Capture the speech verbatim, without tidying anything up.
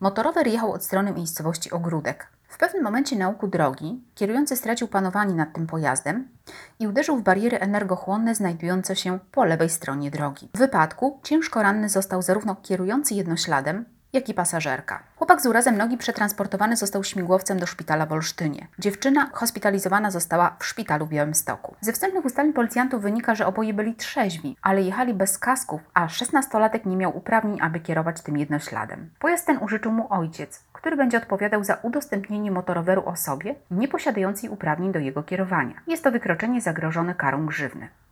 Motorower jechał od strony miejscowości Ogródek. W pewnym momencie na łuku drogi kierujący stracił panowanie nad tym pojazdem i uderzył w bariery energochłonne znajdujące się po lewej stronie drogi. W wypadku ciężko ranny został zarówno kierujący jednośladem, jak i pasażerka. Chłopak z urazem nogi przetransportowany został śmigłowcem do szpitala w Olsztynie. Dziewczyna hospitalizowana została w szpitalu w Białymstoku. Ze wstępnych ustaleń policjantów wynika, że oboje byli trzeźwi, ale jechali bez kasków, a szesnastolatek nie miał uprawnień, aby kierować tym jednośladem. Pojazd ten użyczył mu ojciec, który będzie odpowiadał za udostępnienie motoroweru osobie nieposiadającej uprawnień do jego kierowania. Jest to wykroczenie zagrożone karą grzywny.